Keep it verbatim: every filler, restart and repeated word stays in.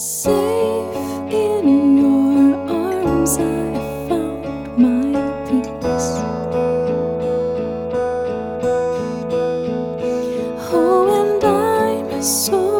Safe in your arms, I found my peace. Oh, and I'm so